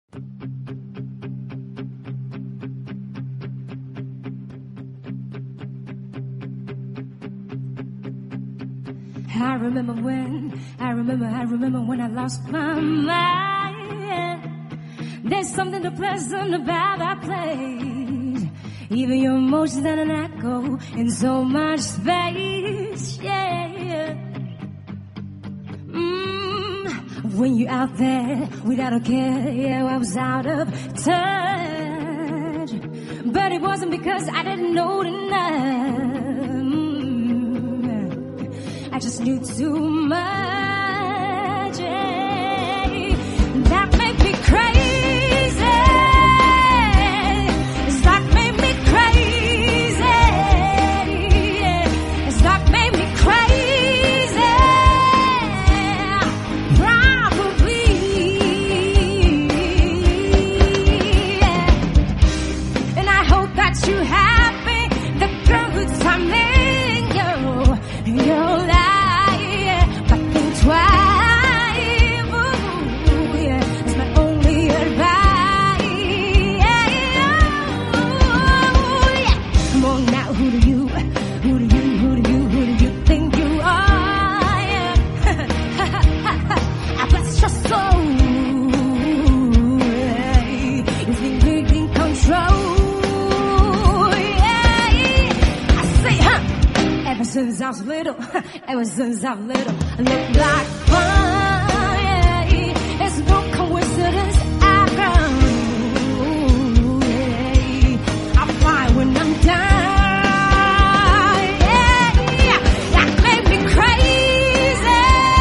I remember when I lost my mind. There's something so pleasant about that place. Even your emotions and an echo in so much space, yeah. When you're out there without a care, yeah, I was out of touch. But it wasn't because I didn't know enough. I just knew too much, yeah. That made me crazy. It's that made me crazy, yeah. It's that made me crazy, probably, yeah. And I hope that you happy, the girl who's timing your life. Since I was little, ever since I was little, I look like fun, yeah. It's no coincidence I grow, yeah. I fly when I'm down, yeah. That made me crazy.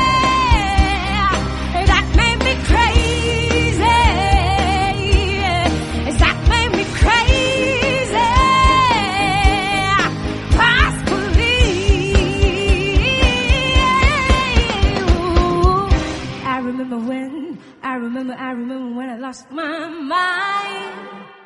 That made me crazy, yeah. That made me crazy. I remember when I lost my mind.